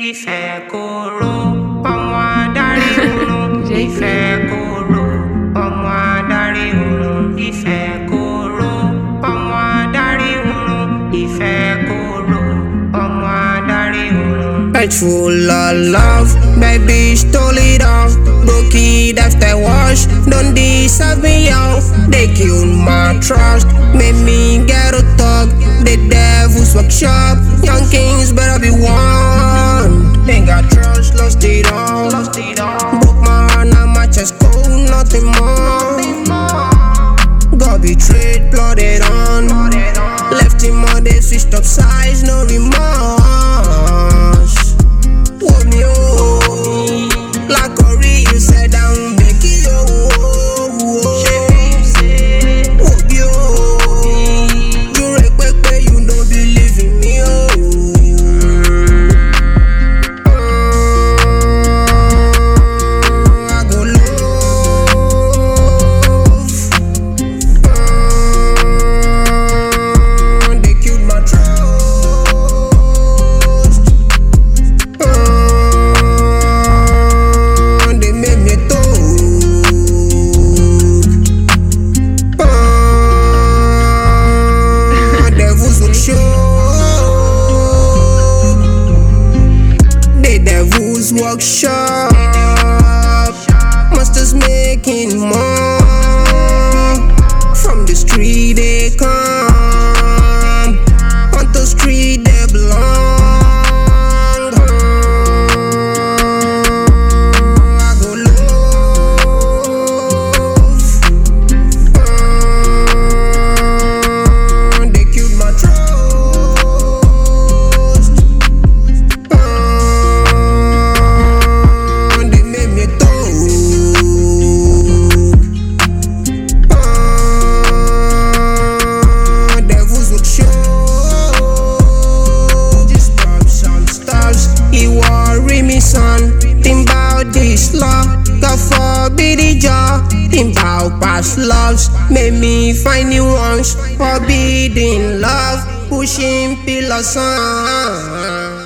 Ìfẹ́ kóró, ọmọ adarí oorun. Ìfẹ́ kóró, ọmọ adarí oorun. Ìfẹ́ kóró, ọmọ adarí oorun. Ìfẹ́ kóró, ọmọ adarí oorun. Full of love, baby stole it off. Broke it after wash, don't deserve me off. They killed my trust, made me get a talk. The devil's workshop, young kings better be warned. Ain't got trust, lost it all. Broke my heart, now my chest cold, nothing more. Got betrayed, plotted on. Left him on, they switched up sides, no remorse. Woke me up, like a real you said down, make it woke you up. You respect me, you don't believe in me, I go love. They killed my trust. They made me talk. Devils look show. The devil's workshop. Monsters making more. From the street they come. On the street they belong. I go love. They killed my trust. They made me talk. Devils look show. Just pop some stars. He worry me son. Think about this law. God forbid the jaw. Think about past loves. Made me find new ones. Forbidden love. Pushing pillars on.